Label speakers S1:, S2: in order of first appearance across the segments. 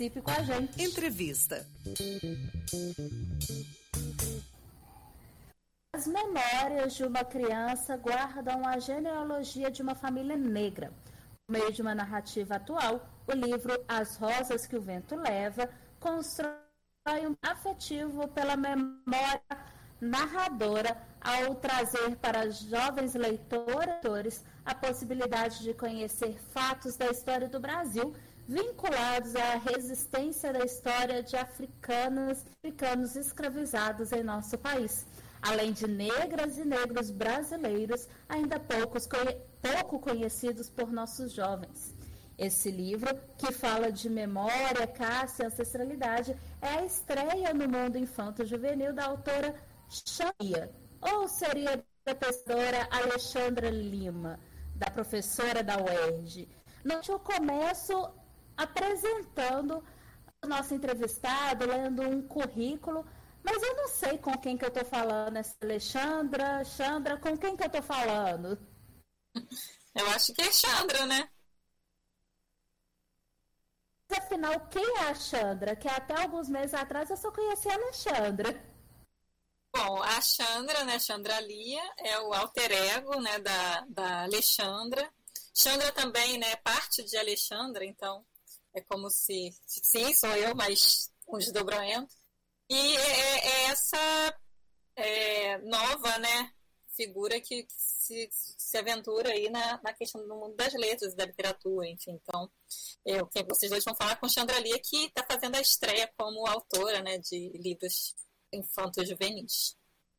S1: Participe com a gente.
S2: Entrevista.
S1: As memórias de uma criança guardam a genealogia de uma família negra. Por meio de uma narrativa atual, o livro As Rosas que o Vento Leva constrói um afetivo pela memória narradora ao trazer para jovens leitores a possibilidade de conhecer fatos da história do Brasil vinculados à resistência da história de africanos escravizados em nosso país, além de negras e negros brasileiros ainda pouco conhecidos por nossos jovens. Esse livro, que fala de memória, caça e ancestralidade, é a estreia no mundo infanto-juvenil da autora Xandra, ou seria da pesquisadora Alexandra Lima, da professora da UERJ. Eu começo apresentando o nosso entrevistado, lendo um currículo, mas eu não sei com quem que eu estou falando, essa Alexandra, com quem que eu estou falando?
S3: Eu acho que é Xandra, né?
S1: Afinal, quem é a Xandra? Que até alguns meses atrás eu só conhecia a Alexandra.
S3: Bom, a Xandra, né, Xandra Lia, é o alter ego, né, da Alexandra. Xandra também, né, é parte de Alexandra, então é como se, sim, sou eu, mas um desdobramento. E é essa nova, né, figura que se aventura aí na questão do mundo das letras, da literatura, enfim. Então, vocês dois vão falar com Xandra Lia, que está fazendo a estreia como autora, né, de livros infanto-juvenis.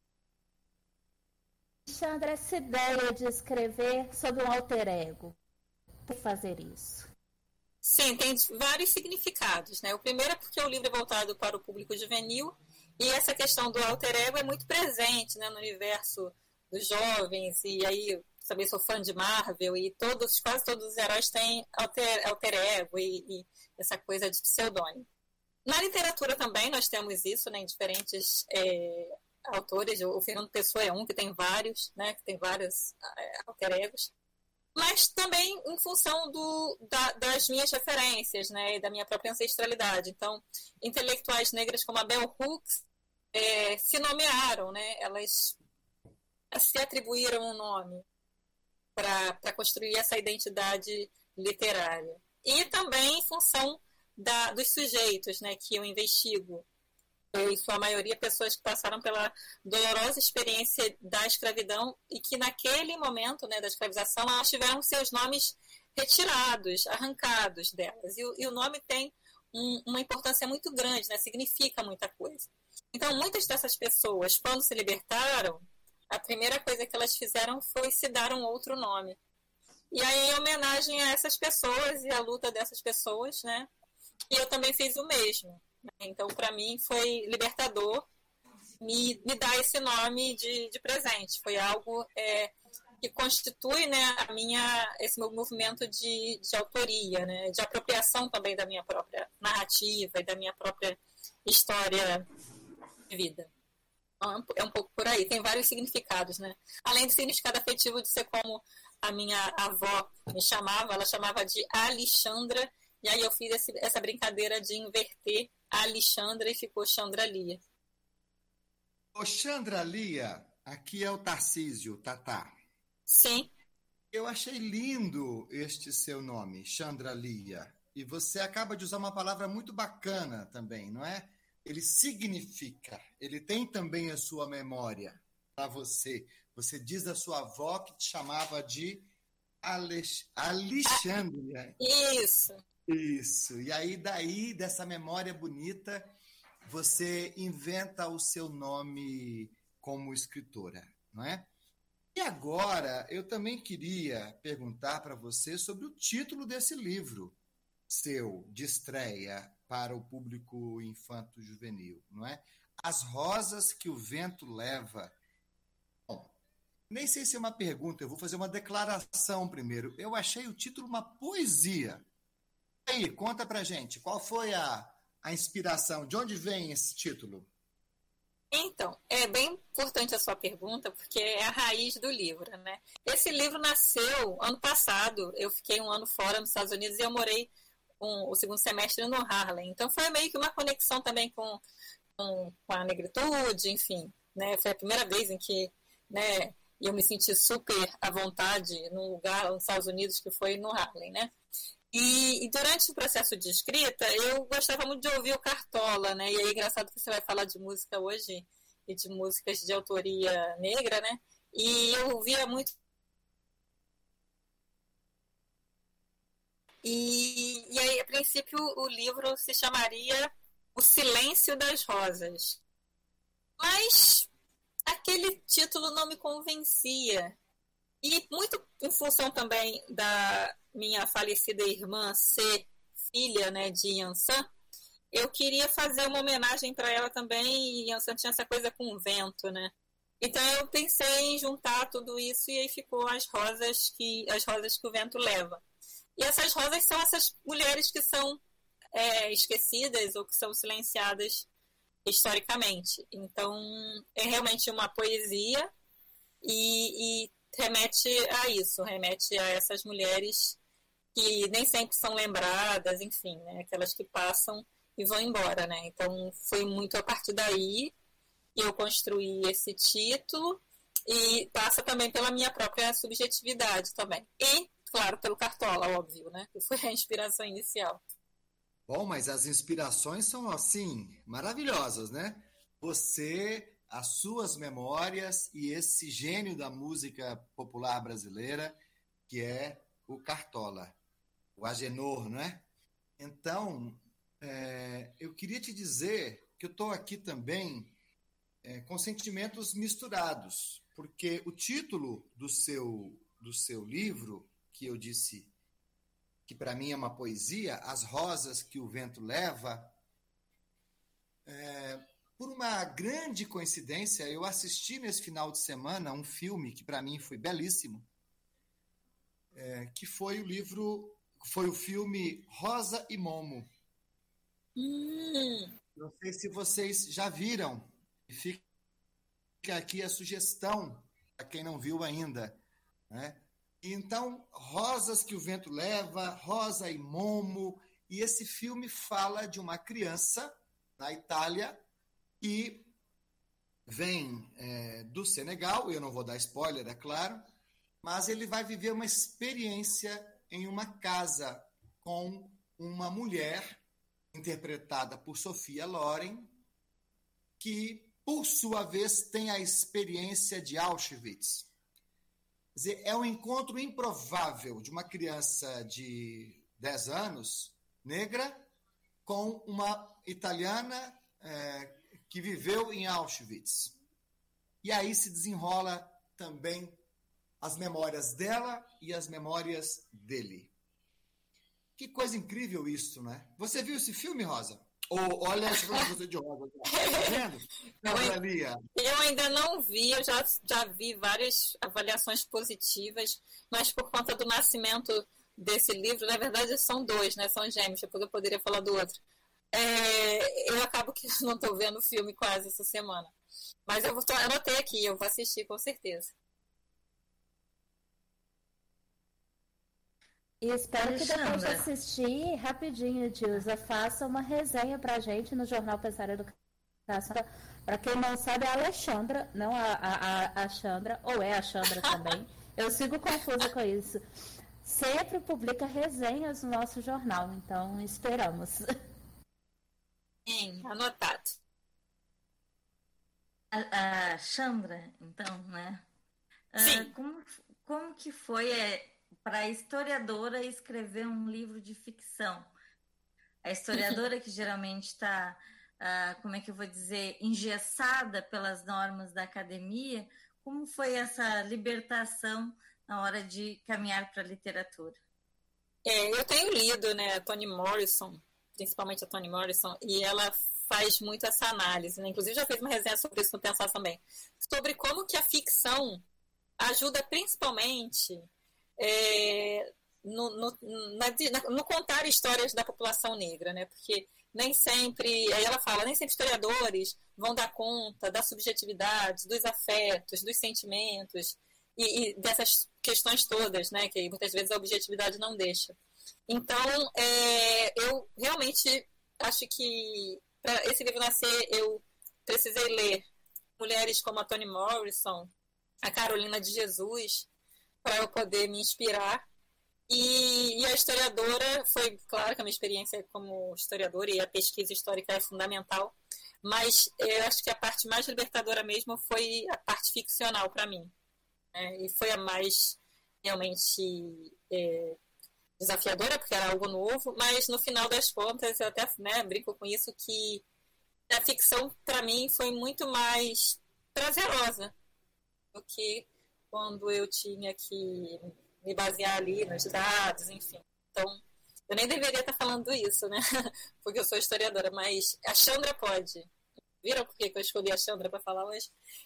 S1: Xandra, essa ideia de escrever sobre um alter ego, por fazer isso?
S3: Sim, tem vários significados, né? O primeiro é porque o livro é voltado para o público juvenil e essa questão do alter ego é muito presente, né, no universo dos jovens, e aí eu também sou fã de Marvel e quase todos os heróis têm alter ego e essa coisa de pseudônimo. Na literatura também nós temos isso, né, em diferentes autores. O Fernando Pessoa é um que tem vários, né, que tem vários alter egos, mas também em função das minhas referências, né, e da minha própria ancestralidade. Então, intelectuais negras como a Bell Hooks se nomearam, né, elas se atribuíram um nome para construir essa identidade literária. E também em função dos sujeitos, né, que eu investigo, em sua maioria pessoas que passaram pela dolorosa experiência da escravidão e que naquele momento, né, da escravização, elas tiveram seus nomes retirados, arrancados delas. E o nome tem uma importância muito grande, né, significa muita coisa. Então, muitas dessas pessoas, quando se libertaram, a primeira coisa que elas fizeram foi se dar um outro nome. E aí, em homenagem a essas pessoas e à luta dessas pessoas, né, e eu também fiz o mesmo. Então, para mim, foi libertador me dar esse nome de presente. Foi algo que constitui, né, esse meu movimento de autoria, né, de apropriação também da minha própria narrativa e da minha própria história de vida. Então, é um pouco por aí. Tem vários significados, né? Além do significado afetivo de ser como a minha avó me chamava, ela chamava de Alexandra, e aí eu fiz essa brincadeira de inverter a Alexandra e ficou Xandra Lia.
S4: Ô, Xandra Lia, aqui é o Tarcísio, Tatá.
S3: Sim.
S4: Eu achei lindo este seu nome, Xandra Lia. E você acaba de usar uma palavra muito bacana também, não é? Ele significa, ele tem também a sua memória para você. Você diz da sua avó que te chamava de Alexandria.
S3: Isso.
S4: Isso. E aí, daí, dessa memória bonita, você inventa o seu nome como escritora, não é? E agora, eu também queria perguntar para você sobre o título desse livro seu, de estreia para o público infanto-juvenil, não é? As Rosas que o Vento Leva. Bom, nem sei se é uma pergunta, eu vou fazer uma declaração primeiro. Eu achei o título uma poesia. E aí, conta pra gente, qual foi a inspiração? De onde vem esse título?
S3: Então, é bem importante a sua pergunta, porque é a raiz do livro, né? Esse livro nasceu ano passado, eu fiquei um ano fora nos Estados Unidos e eu morei o segundo semestre no Harlem. Então foi meio que uma conexão também com a negritude, enfim, né? Foi a primeira vez em que, né, eu me senti super à vontade num lugar nos Estados Unidos que foi no Harlem, né? E durante o processo de escrita, eu gostava muito de ouvir o Cartola, né? E aí é engraçado que você vai falar de música hoje e de músicas de autoria negra, né? E eu ouvia muito. E aí, a princípio, o livro se chamaria O Silêncio das Rosas. Mas aquele título não me convencia. E muito em função também da minha falecida irmã ser filha, né, de Yansan, eu queria fazer uma homenagem para ela também, e Yansan tinha essa coisa com o vento, né? Então eu pensei em juntar tudo isso e aí ficou as rosas que o vento leva. E essas rosas são essas mulheres que são esquecidas ou que são silenciadas historicamente. Então é realmente uma poesia e remete a isso, remete a essas mulheres que nem sempre são lembradas, enfim, né? Aquelas que passam e vão embora, né? Então foi muito a partir daí que eu construí esse título e passa também pela minha própria subjetividade também. E, claro, pelo Cartola, óbvio, né? Que foi a inspiração inicial.
S4: Bom, mas as inspirações são, assim, maravilhosas, né? Você, as suas memórias e esse gênio da música popular brasileira, que é o Cartola, o Agenor, não é? Então, eu queria te dizer que eu estou aqui também com sentimentos misturados, porque o título do seu livro, que eu disse que para mim é uma poesia, As Rosas que o Vento Leva, por uma grande coincidência, eu assisti nesse final de semana um filme que para mim foi belíssimo, que foi o filme Rosa e Momo. Não sei se vocês já viram. Fica aqui a sugestão para quem não viu ainda, né? Então, Rosas que o Vento Leva, Rosa e Momo, e esse filme fala de uma criança na Itália que vem do Senegal, eu não vou dar spoiler, é claro, mas ele vai viver uma experiência em uma casa com uma mulher interpretada por Sophia Loren, que, por sua vez, tem a experiência de Auschwitz. Quer dizer, é um encontro improvável de uma criança de 10 anos, negra, com uma italiana que viveu em Auschwitz. E aí se desenrola também as memórias dela e as memórias dele. Que coisa incrível isso, né? Você viu esse filme, Rosa? Ou olha essa coisa de Rosa. Tá vendo?
S3: Eu ainda não vi, eu já vi várias avaliações positivas, mas por conta do nascimento desse livro, na verdade são dois, né? São gêmeos, depois eu poderia falar do outro. Eu acabo que não estou vendo o filme quase essa semana. Mas eu anotei aqui, eu vou assistir com certeza.
S1: E espero que depois de assistir, rapidinho, Dilza, faça uma resenha pra gente no Jornal Pensar em Educação. Para quem não sabe, é a Alexandra, não a Chandra, ou é a Chandra também. Eu sigo confusa com isso. Sempre publica resenhas no nosso jornal, então esperamos.
S3: Sim, anotado.
S2: A Chandra, então, né?
S3: Sim.
S2: Como que foi para a historiadora escrever um livro de ficção? A historiadora que geralmente está, como é que eu vou dizer, engessada pelas normas da academia, como foi essa libertação na hora de caminhar para a literatura?
S3: Eu tenho lido, né, a Toni Morrison, principalmente a Toni Morrison, e ela faz muito essa análise, né? Inclusive já fez uma resenha sobre isso no Pensar também, sobre como que a ficção ajuda principalmente no contar histórias da população negra, né? Porque nem sempre, aí ela fala, nem sempre historiadores vão dar conta da subjetividade, dos afetos, dos sentimentos e dessas questões todas, né? Que muitas vezes a objetividade não deixa. Então, eu realmente acho que para esse livro nascer, eu precisei ler mulheres como a Toni Morrison, a Carolina de Jesus, para eu poder me inspirar. E a historiadora, foi claro que a minha experiência como historiadora e a pesquisa histórica é fundamental, mas eu acho que a parte mais libertadora mesmo foi a parte ficcional para mim, né? E foi a mais realmente desafiadora, porque era algo novo, mas no final das contas, eu até, né, brinco com isso, que a ficção para mim foi muito mais prazerosa do que quando eu tinha que me basear ali nos dados, enfim. Então, eu nem deveria estar falando isso, né? Porque eu sou historiadora, mas a Chandra pode. Viram por que eu escolhi a Chandra para falar hoje?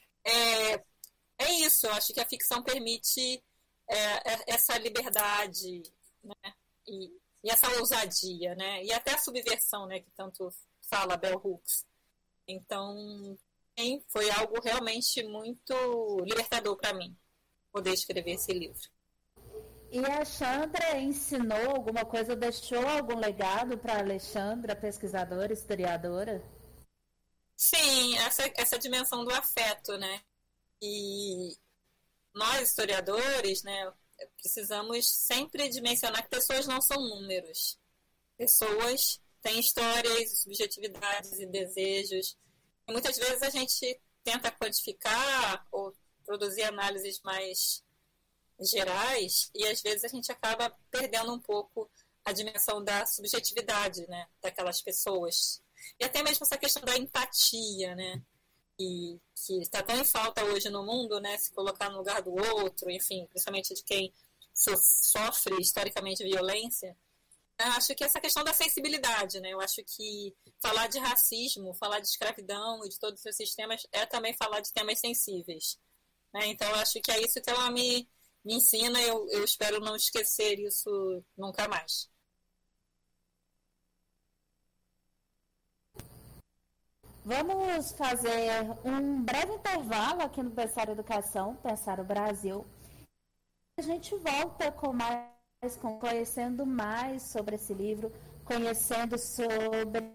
S3: É isso, eu acho que a ficção permite essa liberdade, né? E essa ousadia, né? E até a subversão, né? Que tanto fala Bell Hooks. Então, foi algo realmente muito libertador para mim, poder escrever esse livro.
S1: E a Chandra ensinou alguma coisa, deixou algum legado para a Alexandra, pesquisadora, historiadora?
S3: Sim, essa dimensão do afeto, né? E nós, historiadores, né, precisamos sempre dimensionar que pessoas não são números. Pessoas têm histórias, subjetividades e desejos. E muitas vezes a gente tenta quantificar ou produzir análises mais gerais e às vezes a gente acaba perdendo um pouco a dimensão da subjetividade, né, daquelas pessoas. E até mesmo essa questão da empatia, né, que está tão em falta hoje no mundo, né, se colocar no lugar do outro, enfim, principalmente de quem sofre historicamente violência. Eu acho que essa questão da sensibilidade, né, eu acho que falar de racismo, falar de escravidão e de todos os sistemas é também falar de temas sensíveis, né? Então eu acho que é isso que ela me ensina, eu espero não esquecer isso nunca mais.
S1: Vamos fazer um breve intervalo aqui no Pensar Educação, Pensar o Brasil. A gente volta conhecendo mais sobre esse livro, conhecendo sobre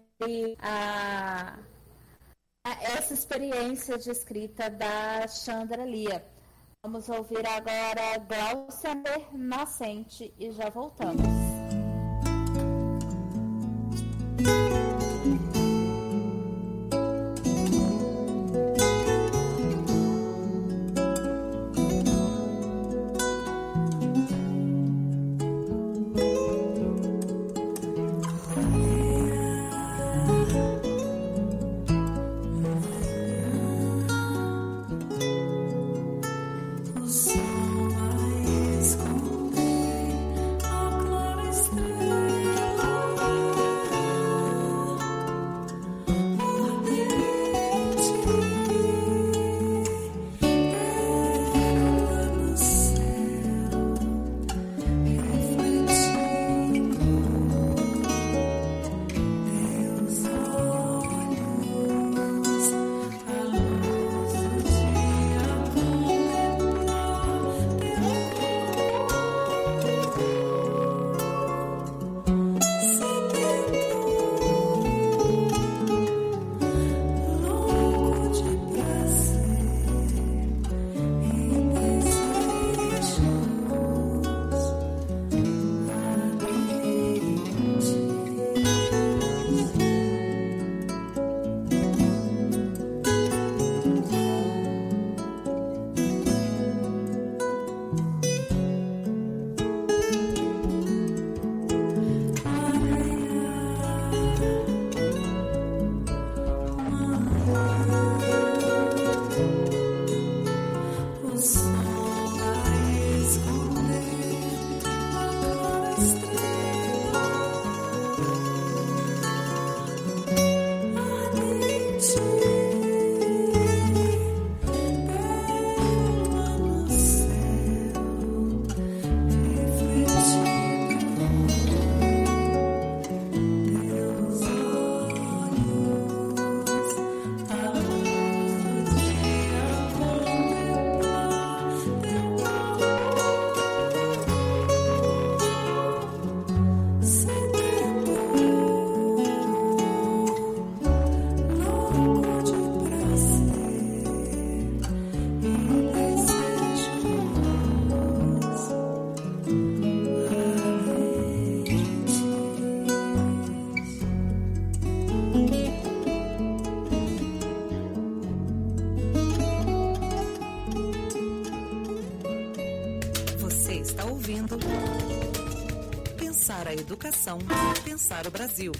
S1: essa experiência de escrita da Chandra Lia. Vamos ouvir agora Glaucia Nascente e já voltamos.
S5: Pensar a educação, pensar o Brasil.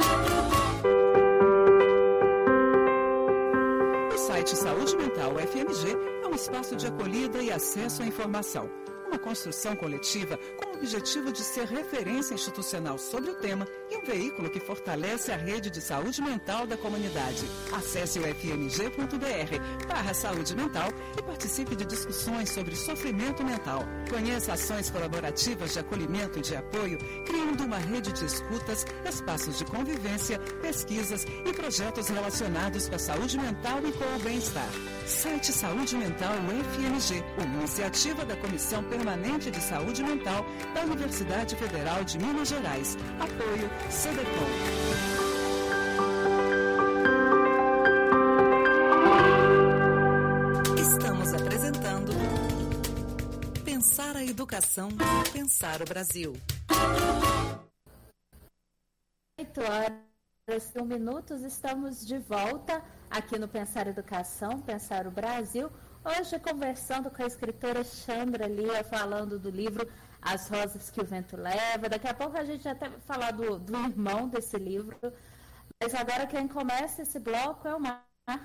S6: O site Saúde Mental UFMG é um espaço de acolhida e acesso à informação. Uma construção coletiva com o objetivo de ser referência institucional sobre o tema e um veículo que fortalece a rede de saúde mental da comunidade. Acesse o ufmg.br/saúde mental e participe de discussões sobre sofrimento mental. Conheça ações colaborativas de acolhimento e de apoio, criando uma rede de escutas, espaços de convivência, pesquisas e projetos relacionados com a saúde mental e com o bem-estar. Site Saúde Mental UFMG, uma iniciativa da Comissão Permanente de Saúde Mental da Universidade Federal de Minas Gerais. Apoio CDCOM.
S5: Estamos apresentando Pensar a Educação, Pensar o Brasil.
S1: 8h01, estamos de volta aqui no Pensar Educação, Pensar o Brasil. Hoje conversando com a escritora Chandra Lia, falando do livro As Rosas que o Vento Leva. Daqui a pouco a gente até vai falar do irmão desse livro. Mas agora quem começa esse bloco é o Marco.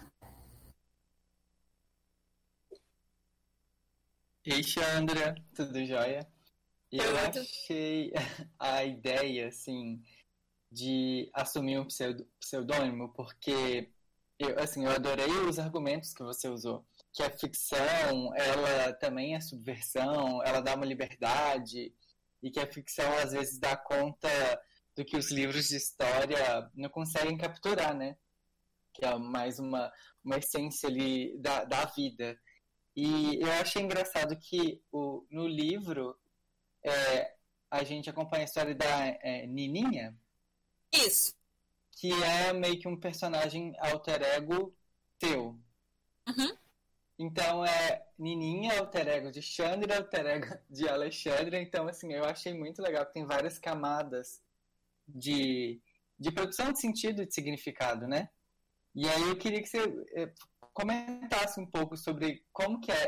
S7: Ei, Chandra, tudo jóia? Eu achei a ideia, assim, de assumir um pseudônimo, porque eu adorei os argumentos que você usou. Que a ficção, ela também é subversão, ela dá uma liberdade, e que a ficção, às vezes, dá conta do que os livros de história não conseguem capturar, né? Que é mais uma essência ali da vida. E eu achei engraçado que no livro a gente acompanha a história da Nininha.
S3: Isso.
S7: Que é meio que um personagem alter ego teu.
S3: Uhum.
S7: Então, Nininha, alter ego de Chandra, alter ego de Alexandra. Então, assim, eu achei muito legal que tem várias camadas de produção de sentido e de significado, né? E aí eu queria que você comentasse um pouco sobre como que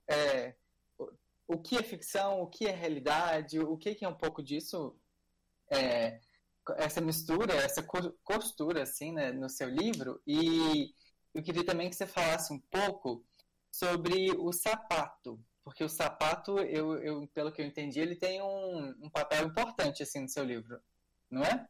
S7: o que é ficção, o que é realidade, o que é um pouco disso, essa mistura, essa costura, assim, né, no seu livro. E eu queria também que você falasse um pouco sobre o sapato, porque o sapato, pelo que eu entendi, ele tem um papel importante, assim, no seu livro, não é?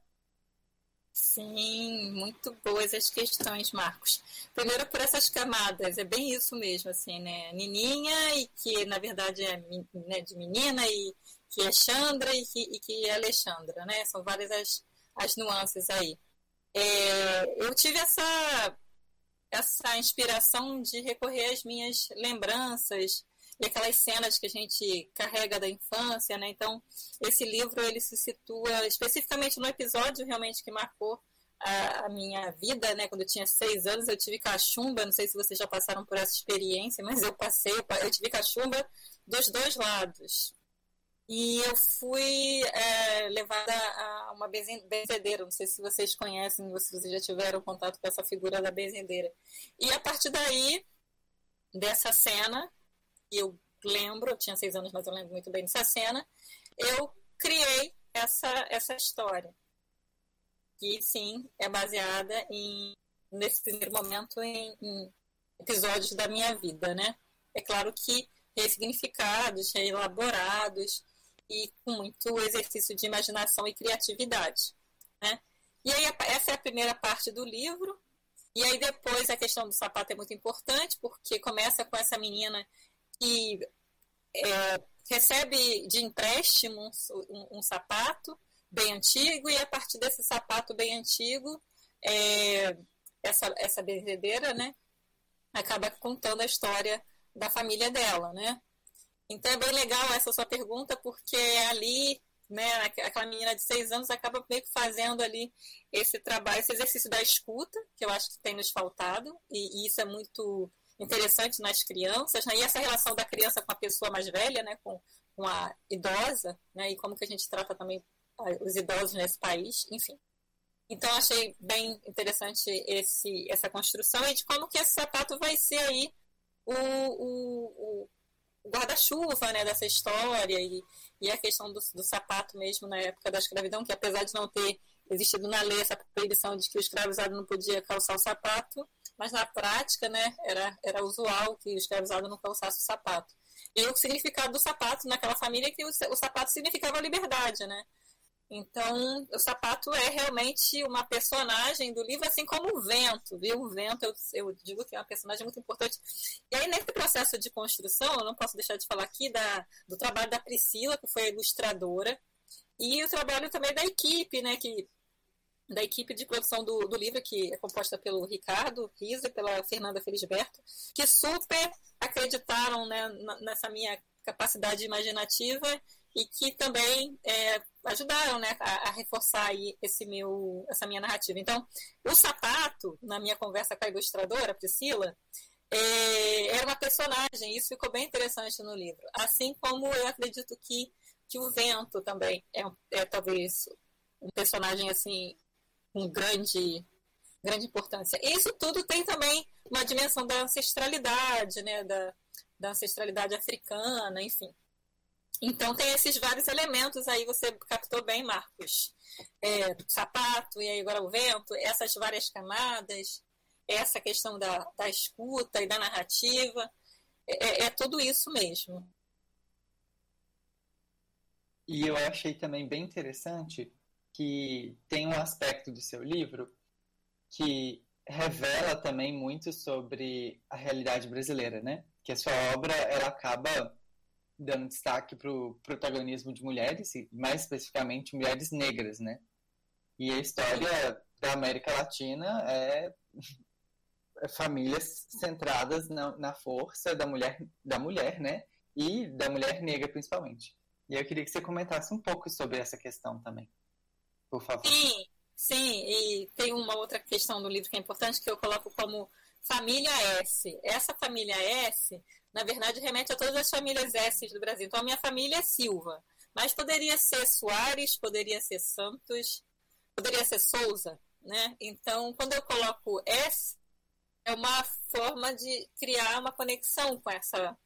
S3: Sim, muito boas as questões, Marcos. Primeiro por essas camadas, é bem isso mesmo, assim, né? Nininha, e que na verdade é, né, de menina, e que é Chandra, e que é Alexandra, né? São várias as nuances aí. Eu tive essa inspiração de recorrer às minhas lembranças e aquelas cenas que a gente carrega da infância, né? Então, esse livro, ele se situa especificamente no episódio realmente que marcou a minha vida, né? Quando eu tinha 6 anos, eu tive cachumba, não sei se vocês já passaram por essa experiência, mas eu tive cachumba dos dois lados. E eu fui levada a uma benzedeira, não sei se vocês conhecem, se vocês já tiveram contato com essa figura da benzedeira. E a partir daí, dessa cena, eu tinha 6 anos, mas eu lembro muito bem dessa cena, eu criei essa história, que sim, é baseada nesse primeiro momento em episódios da minha vida, né? É claro que ressignificados, reelaborados e com muito exercício de imaginação e criatividade, né? E aí essa é a primeira parte do livro, e aí depois a questão do sapato é muito importante, porque começa com essa menina que recebe de empréstimo um sapato bem antigo, e a partir desse sapato bem antigo, essa benzedeira, né, acaba contando a história da família dela, né? Então é bem legal essa sua pergunta, porque ali, né, aquela menina de 6 anos acaba meio que fazendo ali esse trabalho, esse exercício da escuta, que eu acho que tem nos faltado, e isso é muito interessante nas crianças, né? E essa relação da criança com a pessoa mais velha, né, com a idosa, né, e como que a gente trata também os idosos nesse país, enfim. Então, achei bem interessante essa construção, e de como que esse sapato vai ser aí guarda-chuva, né, dessa história e a questão do sapato mesmo na época da escravidão, que apesar de não ter existido na lei essa proibição de que o escravizado não podia calçar o sapato, mas na prática, né, era usual que o escravizado não calçasse o sapato. E o significado do sapato naquela família é que o sapato significava liberdade, né? Então, o sapato é realmente uma personagem do livro, assim como o vento, viu? O vento, eu digo que é uma personagem muito importante. E aí, nesse processo de construção, eu não posso deixar de falar aqui do trabalho da Priscila, que foi a ilustradora, e o trabalho também da equipe, né? Da equipe de produção do livro, que é composta pelo Ricardo Riso e pela Fernanda Felisberto, que super acreditaram, né, nessa minha capacidade imaginativa e que também ajudaram, né, a reforçar aí essa minha narrativa. Então, o sapato, na minha conversa com a ilustradora, Priscila, era uma personagem, isso ficou bem interessante no livro. Assim como eu acredito que o vento também é talvez um personagem assim com grande importância. E isso tudo tem também uma dimensão da ancestralidade, né, da ancestralidade africana, enfim. Então tem esses vários elementos aí, você captou bem, Marcos. Sapato, e aí agora o vento, essas várias camadas, essa questão da escuta e da narrativa, é tudo isso mesmo.
S7: E eu achei também bem interessante que tem um aspecto do seu livro que revela também muito sobre a realidade brasileira, né? Que a sua obra, ela acaba dando destaque para o protagonismo de mulheres, e mais especificamente mulheres negras, né? E a história da América Latina é famílias centradas na força da mulher, né? E da mulher negra, principalmente. E eu queria que você comentasse um pouco sobre essa questão também, por favor.
S3: Sim, e tem uma outra questão do livro que é importante, que eu coloco como família S. Essa família S, na verdade, remete a todas as famílias S do Brasil. Então, a minha família é Silva, mas poderia ser Soares, poderia ser Santos, poderia ser Souza, né? Então, quando eu coloco S, é uma forma de criar uma conexão com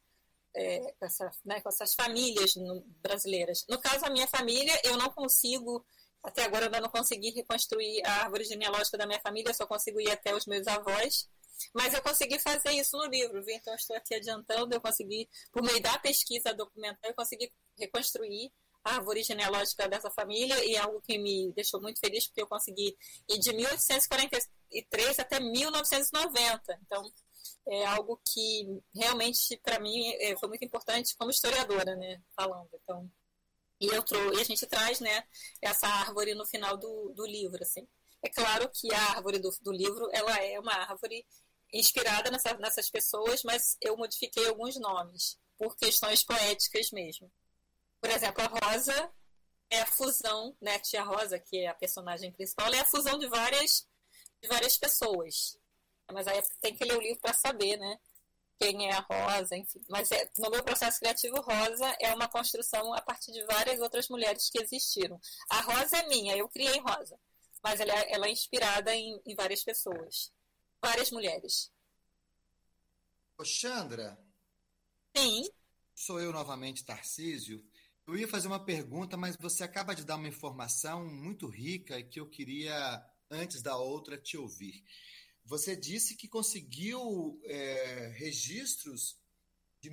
S3: com essas famílias brasileiras. No caso, a minha família, eu não consigo, até agora eu ainda não consegui reconstruir a árvore genealógica da minha família, eu só consigo ir até os meus avós, mas eu consegui fazer isso no livro, viu? Então eu estou aqui adiantando, eu consegui, por meio da pesquisa documental, eu consegui reconstruir a árvore genealógica dessa família, e é algo que me deixou muito feliz, porque eu consegui ir de 1843 até 1990, então é algo que realmente para mim foi muito importante como historiadora, né, falando. Então, e a gente traz, né, essa árvore no final do livro, assim. É claro que a árvore do livro, ela é uma árvore inspirada nessas pessoas, mas eu modifiquei alguns nomes por questões poéticas mesmo. Por exemplo, a Rosa é a fusão, né, a tia Rosa, que é a personagem principal, é a fusão de várias pessoas. Mas aí tem que ler o livro para saber, né, quem é a Rosa, enfim. Mas no meu processo criativo, Rosa é uma construção a partir de várias outras mulheres que existiram. A Rosa é minha, eu criei Rosa, mas ela é inspirada em várias pessoas, várias mulheres.
S4: Ô, Chandra?
S3: Sim?
S4: Sou eu novamente, Tarcísio. Eu ia fazer uma pergunta, mas você acaba de dar uma informação muito rica que eu queria, antes da outra, te ouvir. Você disse que conseguiu registros de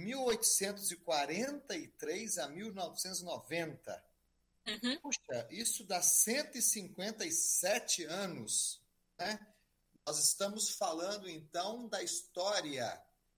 S4: 1843 a 1990.
S3: Uhum.
S4: Puxa, isso dá 157 anos, né? Nós estamos falando, então, da história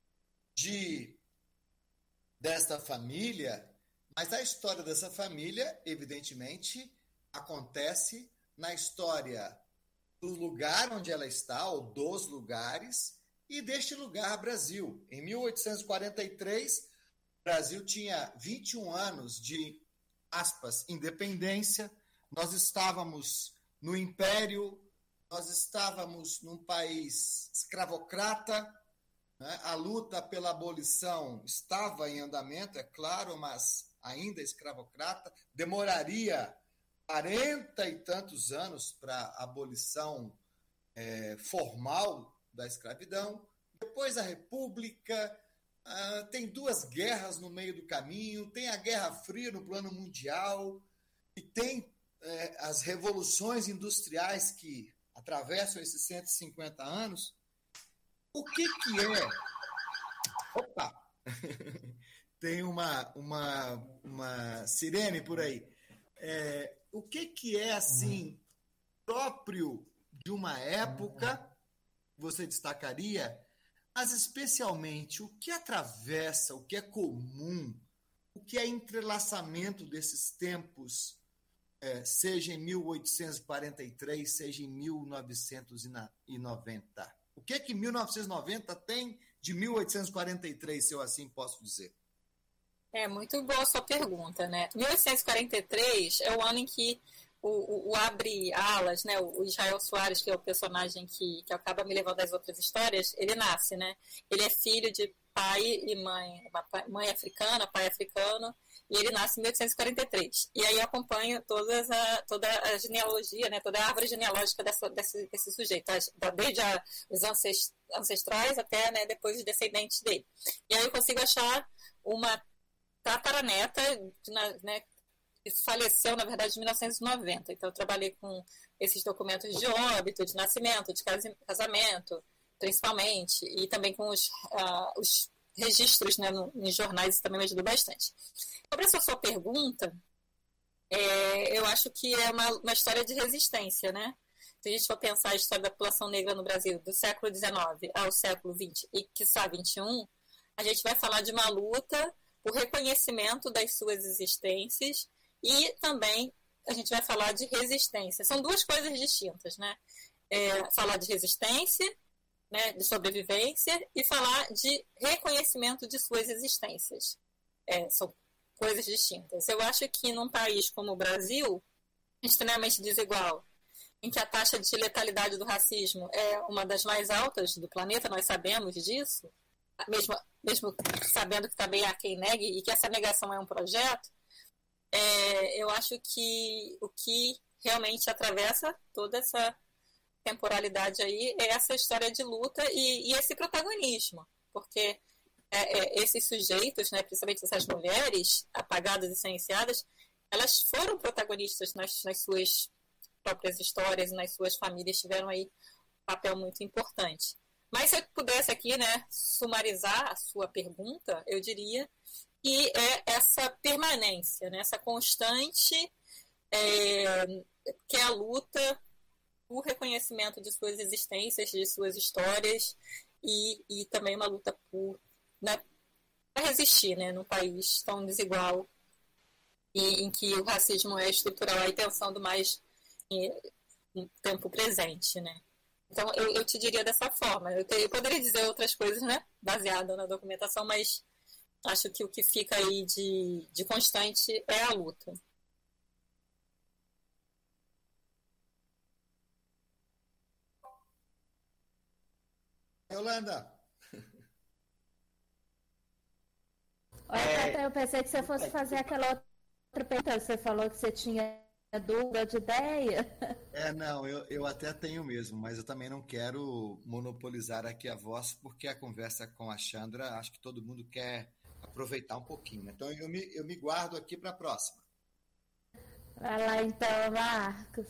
S4: desta família, mas a história dessa família, evidentemente, acontece na história do lugar onde ela está, ou dos lugares, e deste lugar, Brasil. Em 1843, o Brasil tinha 21 anos de, aspas, independência, nós estávamos no Império, nós estávamos num país escravocrata, né? A luta pela abolição estava em andamento, é claro, mas ainda escravocrata, demoraria 40 e tantos anos para a abolição formal da escravidão. Depois a República, tem 2 guerras no meio do caminho, tem a Guerra Fria no plano mundial, e tem as revoluções industriais que atravessam esses 150 anos. O que é? Opa! Tem uma sirene por aí. O que é, assim, próprio de uma época, você destacaria, mas especialmente o que atravessa, o que é comum, o que é entrelaçamento desses tempos, seja em 1843, seja em 1990? O que 1990 tem de 1843, se eu assim posso dizer?
S3: Muito boa a sua pergunta, né? 1843 é o ano em que o Abre Alas, né? O Israel Soares, que é o personagem que acaba me levando às outras histórias, ele nasce, né? Ele é filho de pai e mãe africana, pai africano, e ele nasce em 1843. E aí eu acompanho toda a genealogia, né? Toda a árvore genealógica desse sujeito, desde os ancestrais até, né, depois os descendentes dele. E aí eu consigo achar uma tataraneta, né, que faleceu, na verdade, em 1990. Então, eu trabalhei com esses documentos de óbito, de nascimento, de casamento, principalmente, e também com os registros, né, em jornais, isso também me ajudou bastante. Sobre essa sua pergunta, eu acho que é uma história de resistência, né? Se a gente for pensar a história da população negra no Brasil do século XIX ao século XX e, quiçá, XXI, a gente vai falar de uma luta por reconhecimento das suas existências e também a gente vai falar de resistência. São 2 coisas distintas, né? Falar de resistência, né, de sobrevivência, e falar de reconhecimento de suas existências. São coisas distintas. Eu acho que num país como o Brasil, extremamente desigual, em que a taxa de letalidade do racismo é uma das mais altas do planeta, nós sabemos disso, mesmo sabendo que também há quem negue e que essa negação é um projeto, eu acho que o que realmente atravessa toda essa temporalidade aí é essa história de luta e esse protagonismo, porque esses sujeitos, né, principalmente essas mulheres apagadas e silenciadas, elas foram protagonistas nas suas próprias histórias e nas suas famílias, tiveram aí um papel muito importante. Mas se eu pudesse aqui, né, sumarizar a sua pergunta, eu diria que é essa permanência, né, essa constante que é a luta por reconhecimento de suas existências, de suas histórias e também uma luta para resistir, né, num país tão desigual e em que o racismo é estrutural e pensando mais no tempo presente, né. Então, eu te diria dessa forma. Eu poderia dizer outras coisas, né, baseada na documentação, mas acho que o que fica aí de constante é a luta.
S4: Yolanda.
S1: Olha, eu pensei que você fosse fazer aquela outra pergunta. Você falou que você tinha dúvida de ideia.
S4: Não, eu até tenho mesmo, mas eu também não quero monopolizar aqui a voz, porque a conversa com a Chandra, acho que todo mundo quer aproveitar um pouquinho. Então, eu me guardo aqui para a próxima.
S1: Vai lá então, Marcos.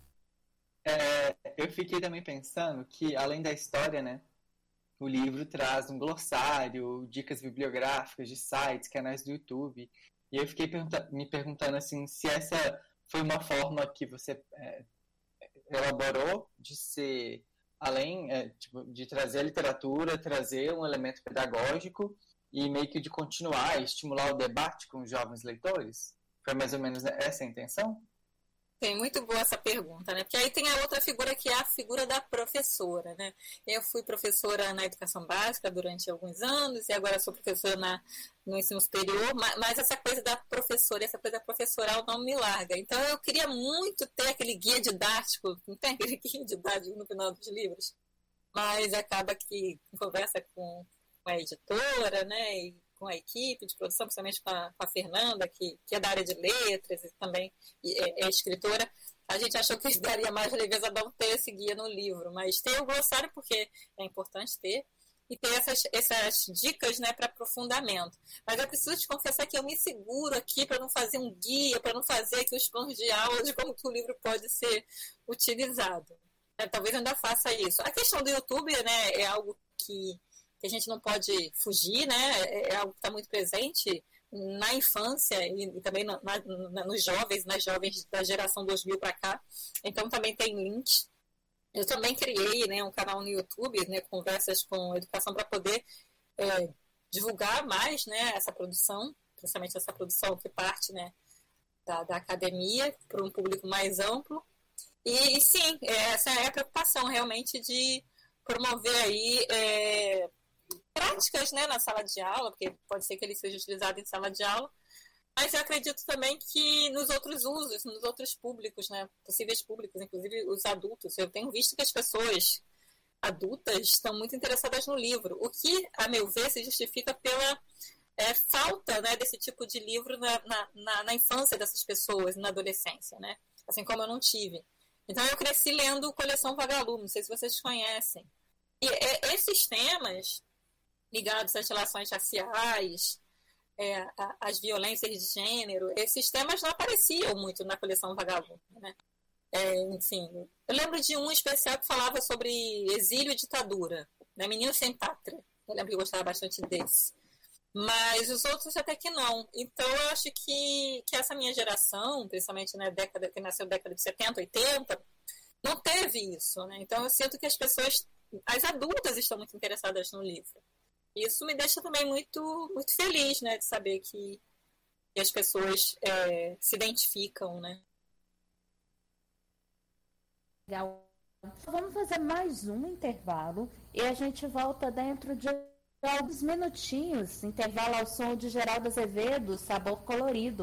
S7: Eu fiquei também pensando que, além da história, né, o livro traz um glossário, dicas bibliográficas de sites, canais do YouTube, e eu fiquei me perguntando assim, se essa foi uma forma que você elaborou de ser, além de trazer a literatura, trazer um elemento pedagógico e meio que de continuar e estimular o debate com os jovens leitores? Foi mais ou menos essa a intenção?
S3: Sim, muito boa essa pergunta, né? Porque aí tem a outra figura que é a figura da professora, né? Eu fui professora na educação básica durante alguns anos e agora sou professora no ensino superior, mas essa coisa da professora, essa coisa professoral não me larga. Então eu queria muito ter aquele guia didático, não tem aquele guia didático no final dos livros? Mas acaba que conversa com a editora, né? E com a equipe de produção, principalmente com a Fernanda, que é da área de letras e também é escritora, a gente achou que daria mais leveza não ter esse guia no livro, mas ter o glossário porque é importante ter, e ter essas dicas, né, para aprofundamento. Mas eu preciso te confessar que eu me seguro aqui para não fazer um guia, para não fazer aqui os planos de aula de como que o livro pode ser utilizado. Talvez eu ainda faça isso. A questão do YouTube, né, é algo que a gente não pode fugir, né, é algo que está muito presente na infância e também nos jovens, nas jovens da geração 2000 para cá. Então também tem links. Eu também criei, né, um canal no YouTube, né, Conversas com Educação, para poder divulgar mais, né, essa produção, principalmente essa produção que parte, né, da academia para um público mais amplo. E sim, essa é a preocupação realmente de promover aí práticas, né, na sala de aula, porque pode ser que ele seja utilizado em sala de aula, mas eu acredito também que nos outros usos, nos outros públicos, né, possíveis públicos, inclusive os adultos. Eu tenho visto que as pessoas adultas estão muito interessadas no livro, o que, a meu ver, se justifica pela falta, né, desse tipo de livro na infância dessas pessoas, na adolescência, né, assim como eu não tive. Então eu cresci lendo Coleção Vagalume, não sei se vocês conhecem. E esses temas ligados às relações raciais, às violências de gênero, esses temas não apareciam muito na Coleção Vagalume, né? Enfim, eu lembro de um especial que falava sobre exílio e ditadura, né? Menino Sem Pátria. Eu lembro que eu gostava bastante desse. Mas os outros até que não. Então eu acho que essa minha geração, principalmente na década que nasceu década de 70, 80, não teve isso, né? Então eu sinto que as pessoas, as adultas, estão muito interessadas no livro. Isso me deixa também muito, muito feliz, né, de saber que as pessoas se identificam, né?
S1: Legal. Vamos fazer mais um intervalo e a gente volta dentro de alguns minutinhos. Intervalo ao som de Geraldo Azevedo, Sabor Colorido.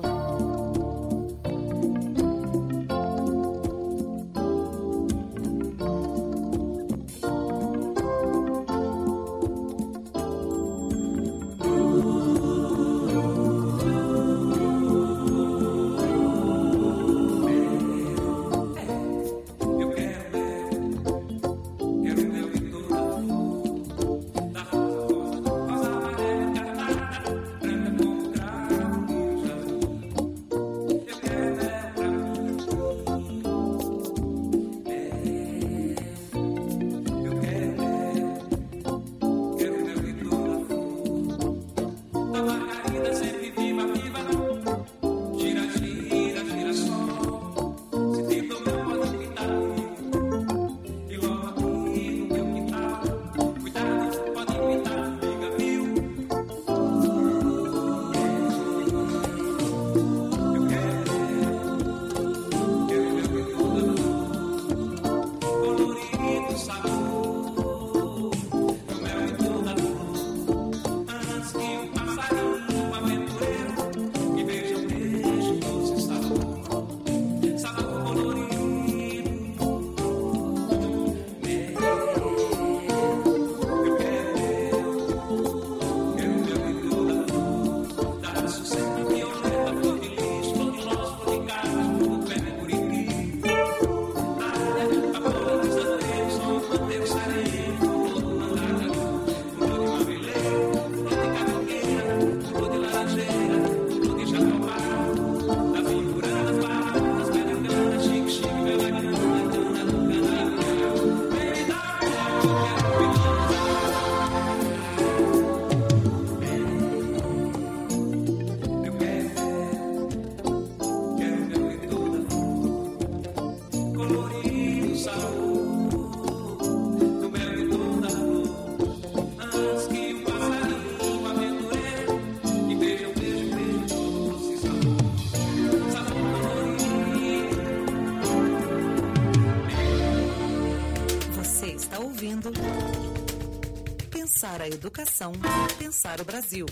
S5: Pensar a educação, pensar o Brasil.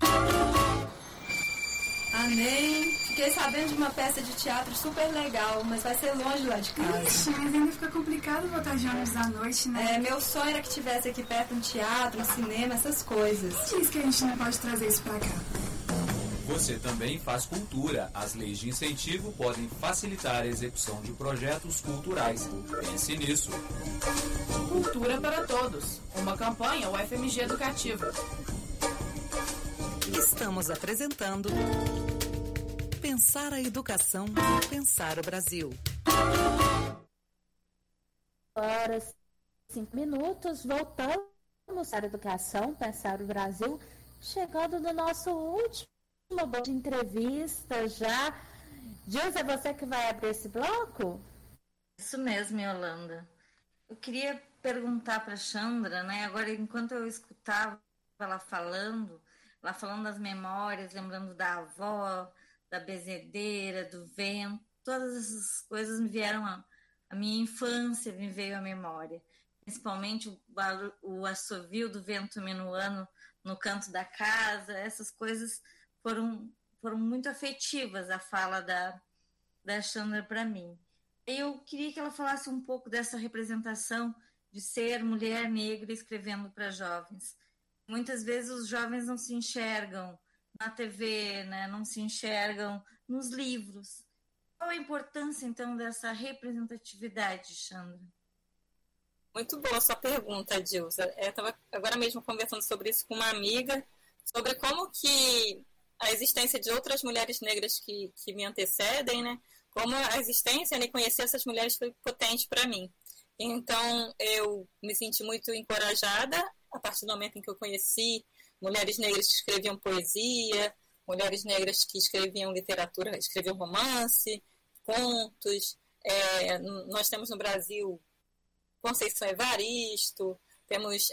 S8: Amém. Fiquei sabendo de uma peça de teatro super legal, mas vai ser longe lá de casa.
S9: Ixi, mas ainda fica complicado voltar de ônibus à noite, né?
S8: Meu sonho era que tivesse aqui perto um teatro, um cinema, essas coisas.
S9: Diz que a gente não pode trazer isso pra cá.
S10: Você também faz cultura. As leis de incentivo podem facilitar a execução de projetos culturais. Pense nisso.
S11: Cultura para Todos. Uma campanha UFMG Educativa.
S5: Estamos apresentando Pensar a Educação, Pensar o Brasil.
S1: Horas, 5 minutos, voltamos para a Educação, Pensar o Brasil, chegando no nosso último bloco de entrevista já. Gilza, é você que vai abrir esse bloco?
S2: Isso mesmo, Yolanda. Eu queria perguntar para a Chandra, né? Agora, enquanto eu escutava ela falando das memórias, lembrando da avó, da bezedeira, do vento, todas essas coisas me vieram a minha infância, me veio à memória. Principalmente o assovio do vento minuano no canto da casa, essas coisas foram muito afetivas, a fala da Chandra para mim. Eu queria que ela falasse um pouco dessa representação de ser mulher negra escrevendo para jovens. Muitas vezes os jovens não se enxergam na TV, né? Não se enxergam nos livros. Qual a importância, então, dessa representatividade, Chandra?
S3: Muito boa a sua pergunta, Dilza. Eu estava agora mesmo conversando sobre isso com uma amiga, sobre como que a existência de outras mulheres negras que me antecedem, né? Como a existência, né, conhecer essas mulheres foi potente para mim. Então, eu me senti muito encorajada a partir do momento em que eu conheci mulheres negras que escreviam poesia, mulheres negras que escreviam literatura, escreviam romance, contos. Nós temos no Brasil Conceição Evaristo, temos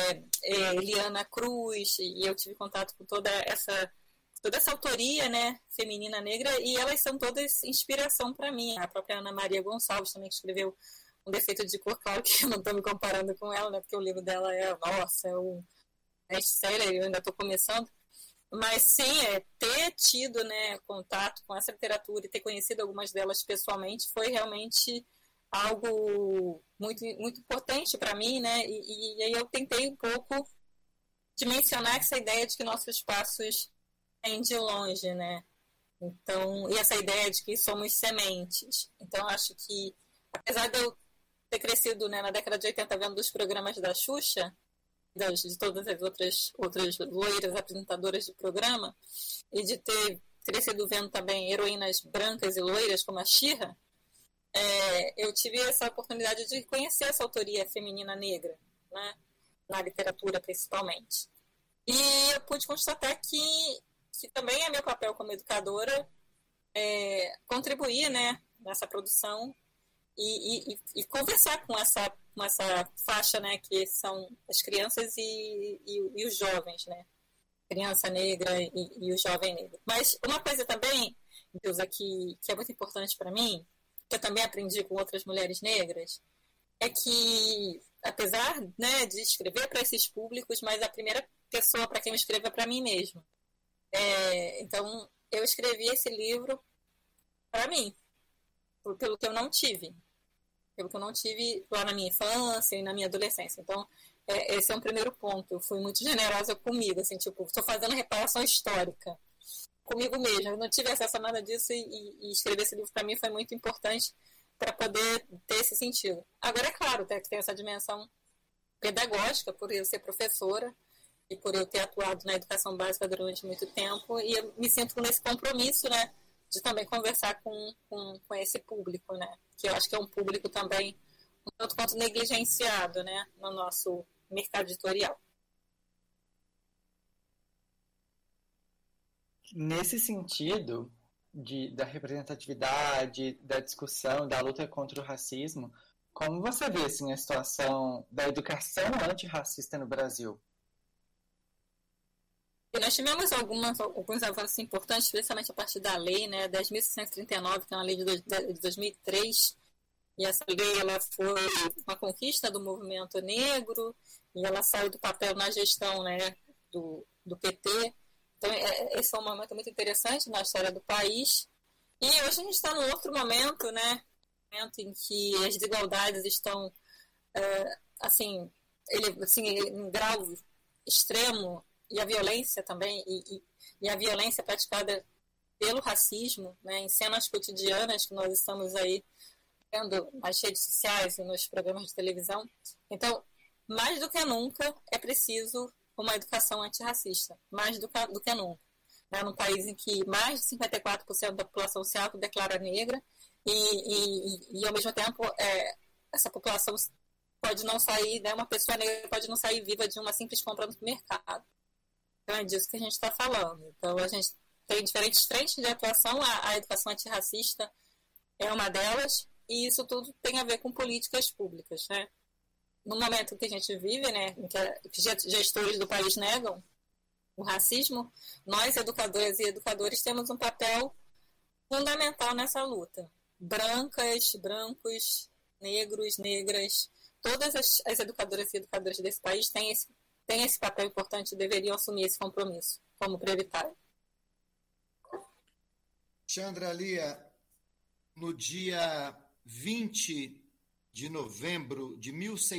S3: Eliana Cruz, e eu tive contato com toda essa autoria, né, feminina negra, e elas são todas inspiração para mim. A própria Ana Maria Gonçalves também, que escreveu Um Defeito de Cor, claro que eu não estou me comparando com ela, né, porque o livro dela é um best-seller, eu ainda estou começando, mas sim, ter tido, né, contato com essa literatura e ter conhecido algumas delas pessoalmente foi realmente algo muito, muito potente para mim, né, e aí eu tentei um pouco dimensionar essa ideia de que nossos passos vêm de longe, né, então, e essa ideia de que somos sementes. Então, acho que, apesar de eu ter crescido, né, na década de 80 vendo os programas da Xuxa, de todas as outras loiras apresentadoras de programa, e de ter crescido vendo também heroínas brancas e loiras como a She-Ra, eu tive essa oportunidade de conhecer essa autoria feminina negra, né, na literatura principalmente. E eu pude constatar que também é meu papel como educadora contribuir, né, nessa produção e conversar com essa faixa, né, que são as crianças e os jovens, né, criança negra e o jovem negro. Mas uma coisa também, Deus, que é muito importante para mim, que eu também aprendi com outras mulheres negras, é que, apesar, né, de escrever para esses públicos, mas a primeira pessoa para quem eu escrevo é para mim mesma. Então, eu escrevi esse livro para mim, pelo que eu não tive. Pelo que eu não tive lá na minha infância e na minha adolescência. Então, esse é um primeiro ponto. Eu fui muito generosa comigo, assim, tipo, estou fazendo reparação histórica comigo mesma. Eu não tive acesso a nada disso e escrever esse livro para mim foi muito importante para poder ter esse sentido. Agora, é claro, que tem essa dimensão pedagógica, por eu ser professora e por eu ter atuado na educação básica durante muito tempo, e eu me sinto nesse compromisso, né, de também conversar com esse público, né, que eu acho que é um público também um tanto quanto negligenciado, né, no nosso mercado editorial.
S7: Nesse sentido da representatividade, da discussão, da luta contra o racismo, como você vê assim, a situação da educação antirracista no Brasil?
S3: E nós tivemos alguns avanços importantes, especialmente a partir da lei, né, 10.639, que é uma lei de 2003, e essa lei ela foi uma conquista do movimento negro, e ela saiu do papel na gestão, né, do PT. Então, esse é um momento muito interessante na história do país. E hoje a gente está num outro momento, né, momento em que as desigualdades estão, em grau extremo, e a violência também, e a violência praticada pelo racismo, né, em cenas cotidianas que nós estamos aí vendo nas redes sociais e nos programas de televisão. Então, mais do que nunca, é preciso uma educação antirracista, mais do que nunca. Né, num país em que mais de 54% da população se autodeclara negra e ao mesmo tempo, essa população pode não sair, né, uma pessoa negra pode não sair viva de uma simples compra no mercado. Então, é disso que a gente está falando. Então, a gente tem diferentes frentes de atuação, a educação antirracista é uma delas, e isso tudo tem a ver com políticas públicas, né? No momento que a gente vive, né, em que gestores do país negam o racismo, nós, educadoras e educadores, temos um papel fundamental nessa luta. Brancas, brancos, negros, negras, todas as educadoras e educadores desse país têm esse papel importante e deveriam assumir esse compromisso como prioritário.
S4: Chandra Lia, no dia 20 de novembro de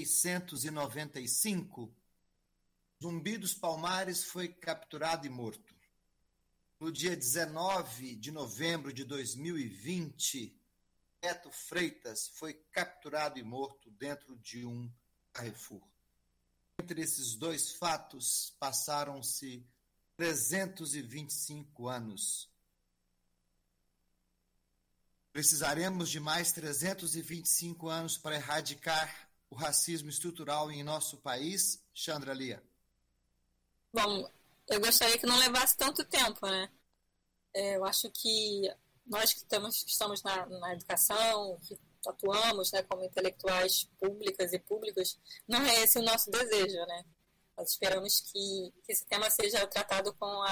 S4: 1695, Zumbi dos Palmares foi capturado e morto. No dia 19 de novembro de 2020, Beto Freitas foi capturado e morto dentro de um Carrefour. Entre esses dois fatos, passaram-se 325 anos. Precisaremos de mais 325 anos para erradicar o racismo estrutural em nosso país, Chandra Lia?
S3: Bom, eu gostaria que não levasse tanto tempo, né? Eu acho que nós que estamos na educação, que atuamos, né, como intelectuais públicas e públicos, não é esse o nosso desejo, né? Nós esperamos que esse tema seja tratado com o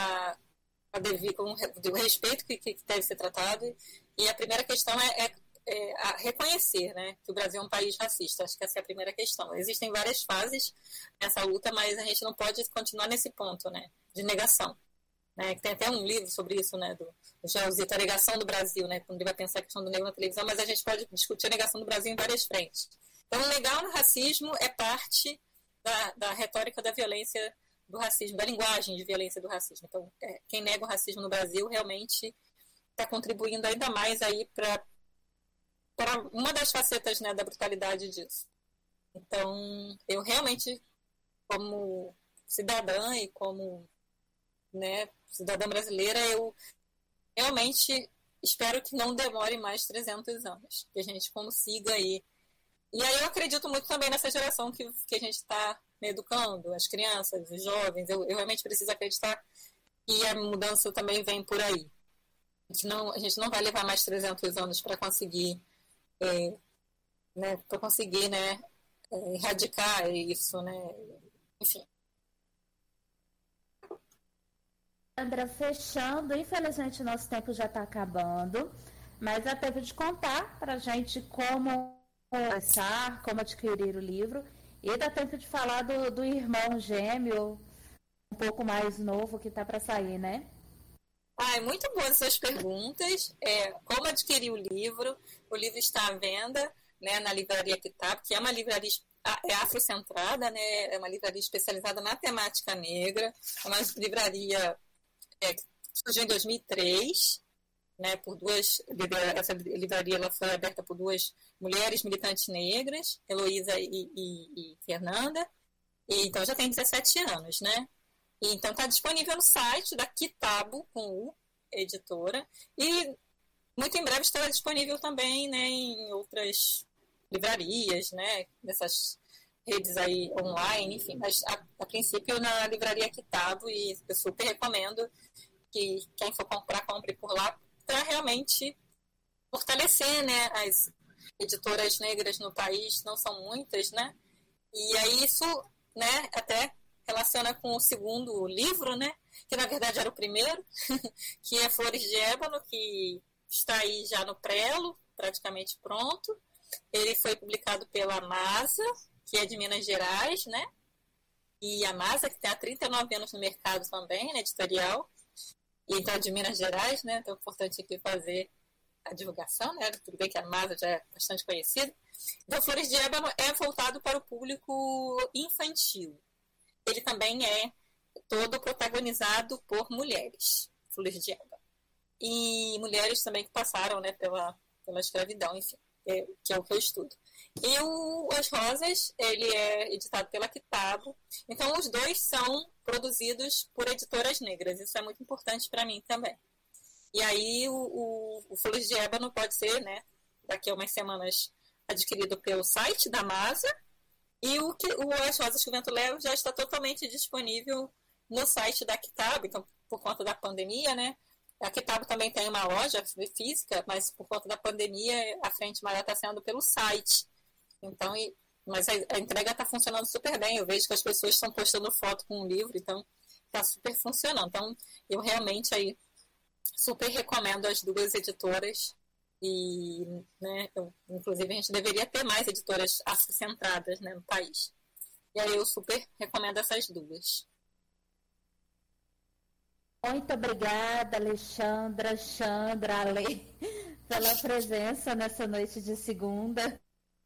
S3: respeito que deve ser tratado. E a primeira questão é reconhecer, né, que o Brasil é um país racista. Acho que essa é a primeira questão. Existem várias fases nessa luta, mas a gente não pode continuar nesse ponto, né, de negação. Né, que tem até um livro sobre isso, né, do Gelzito, a negação do Brasil, né, quando ele vai pensar a questão do negro na televisão, mas a gente pode discutir a negação do Brasil em várias frentes. Então, negar o racismo é parte da retórica da violência do racismo, da linguagem de violência do racismo. Então, quem nega o racismo no Brasil realmente está contribuindo ainda mais aí para uma das facetas, né, da brutalidade disso. Então, eu realmente, como cidadã e como, né, cidadã brasileira, eu realmente espero que não demore mais 300 anos, que a gente consiga aí. E aí eu acredito muito também nessa geração que a gente está educando, as crianças, os jovens. Eu realmente preciso acreditar que a mudança também vem por aí. A gente não vai levar mais 300 anos para conseguir, erradicar isso, né? Enfim.
S1: Sandra, fechando, infelizmente o nosso tempo já está acabando, mas dá tempo de contar para a gente como começar, como adquirir o livro, e dá tempo de falar do irmão gêmeo, um pouco mais novo, que está para sair, né?
S3: Muito boas essas perguntas. Como adquirir o livro? O livro está à venda, né, na Livraria Kitab, que é uma livraria afrocentrada, né, é uma livraria especializada na temática negra, é uma livraria que surgiu em 2003, né, essa livraria ela foi aberta por duas mulheres militantes negras, Heloísa e Fernanda, e então já tem 17 anos, né? E então está disponível no site da Kitabo, com U, editora, e muito em breve estará disponível também, né, em outras livrarias, né, nessas redes aí online, enfim, mas a princípio na Livraria Kitabo, e eu super recomendo que quem for comprar, compre por lá, para realmente fortalecer, né, as editoras negras no país, não são muitas, né, e aí isso, né, até relaciona com o segundo livro, né, que na verdade era o primeiro, que é Flores de Ébano, que está aí já no prelo, praticamente pronto. Ele foi publicado pela Masa, que é de Minas Gerais, né, e a Masa, que tem há 39 anos no mercado também, né, editorial, e então de Minas Gerais, né, então é importante aqui fazer a divulgação, né, tudo bem que a Masa já é bastante conhecida. Então, Flores de Ébano é voltado para o público infantil. Ele também é todo protagonizado por mulheres, Flores de Eba. E mulheres também que passaram, né, pela escravidão, enfim, que é o que eu estudo. E As Rosas, ele é editado pela Kitabo. Então, os dois são produzidos por editoras negras. Isso é muito importante para mim também. E aí, o Flores de Eba não pode ser, né, daqui a umas semanas, adquirido pelo site da Masa. E As Rosas que o Vento Leva já está totalmente disponível no site da Kitabo. Então, por conta da pandemia, né? A Kitabo também tem uma loja física, mas por conta da pandemia, a frente maior está sendo pelo site. Então, mas a entrega está funcionando super bem. Eu vejo que as pessoas estão postando foto com o livro, então está super funcionando. Então, eu realmente aí super recomendo as duas editoras. E, né, inclusive, a gente deveria ter mais editoras afrocentradas, né, no país. E aí eu super recomendo essas duas.
S1: Muito obrigada, Alexandra, Chandra, Ale, pela presença nessa noite de segunda.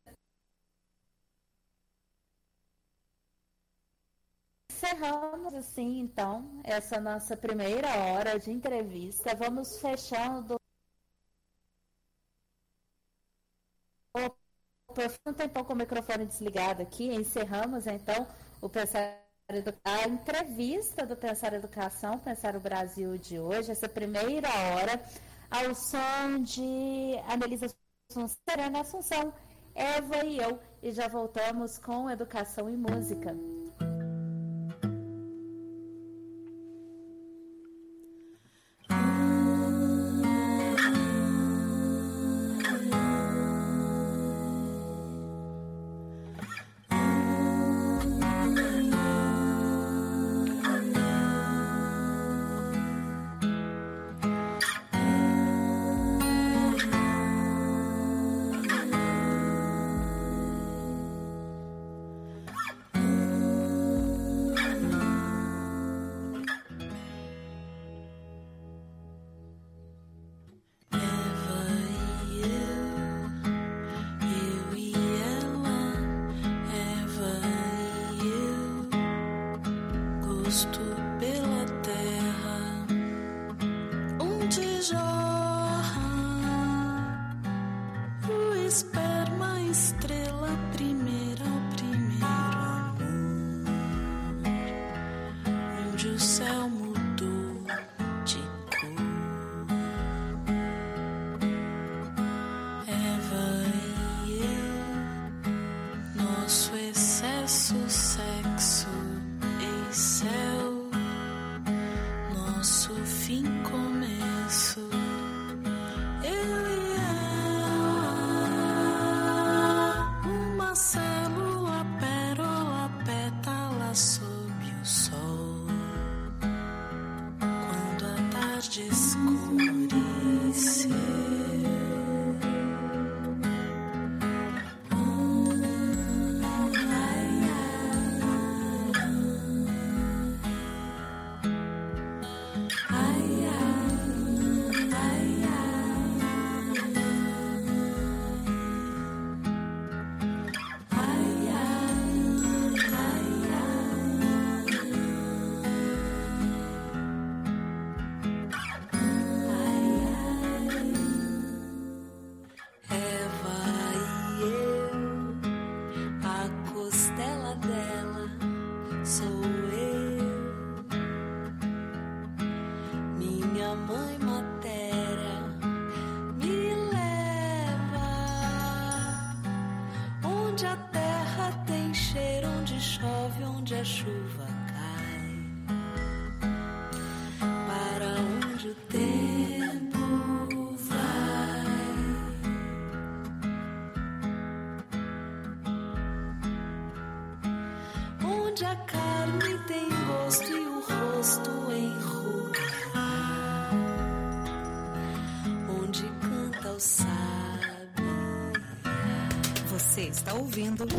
S1: Encerramos assim, então, essa nossa primeira hora de entrevista. Vamos fechando. Um tempo com o microfone desligado aqui. Encerramos, então, a entrevista do Pensar Educação, Pensar o Brasil de hoje, essa primeira hora, ao som de Anelisa Serena Assunção, Eva e eu. E já voltamos com Educação e Música.
S5: Você está ouvindo